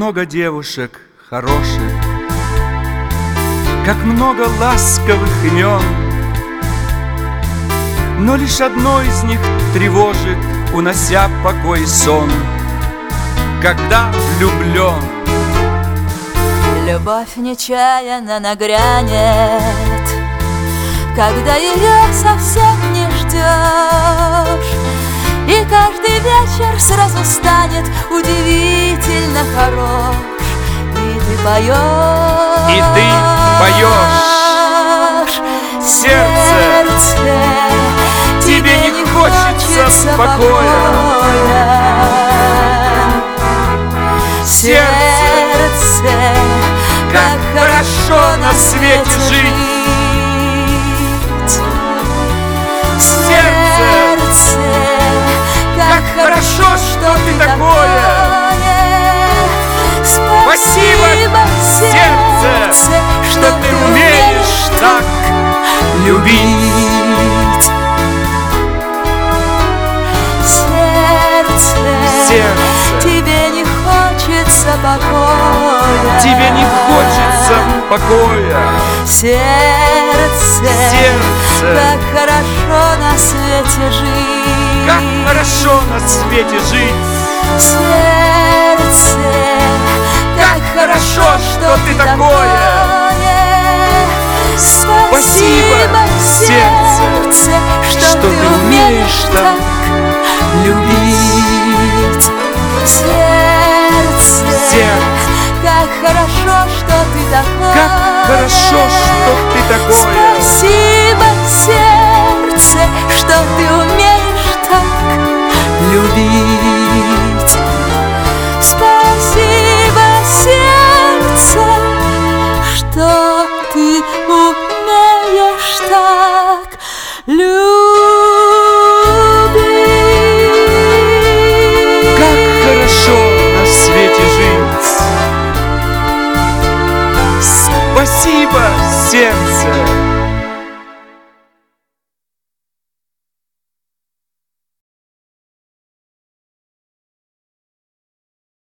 много девушек хороших, как много ласковых имен, но лишь одно из них тревожит, унося покой и сон, когда влюблен. Любовь нечаянно нагрянет, когда ее совсем не ждешь, и каждый вечер сразу станет удивительно хорош. И ты поешь, сердце, тебе не хочется покоя. Сердце, как хорошо на свете жить. Сердце, как хорошо, что ты такое. Спасибо, сердце, что ты умеешь так любить. Сердце, тебе не хочется покоя. Тебе не хочется покоя. Сердце, как хорошо на свете жить. Как хорошо на свете жить. Сердце, как хорошо, что ты такое. Спасибо, сердце, что ты умеешь так любить. Сердце, как хорошо, что ты такое. Как хорошо, что ты такое. Спасибо, сердце, что ты умеешь так любить. Спасибо, сердце, что ты умеешь так любить. Как хорошо на свете жить. Спасибо, сердце.